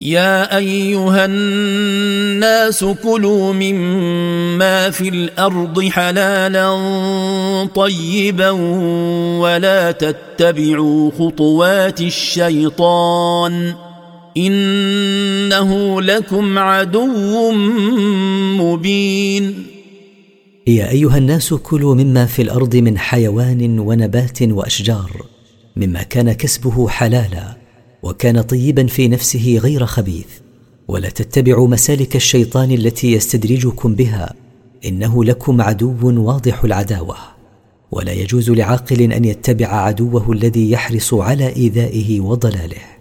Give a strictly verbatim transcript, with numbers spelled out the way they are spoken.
يا أيها الناس كلوا مما في الأرض حلالا طيبا ولا تتبعوا خطوات الشيطان إنه لكم عدو مبين. يا أيها الناس كلوا مما في الأرض من حيوان ونبات وأشجار مما كان كسبه حلالا وكان طيبا في نفسه غير خبيث، ولا تتبعوا مسالك الشيطان التي يستدرجكم بها إنه لكم عدو واضح العداوة. ولا يجوز لعاقل أن يتبع عدوه الذي يحرص على إيذائه وضلاله.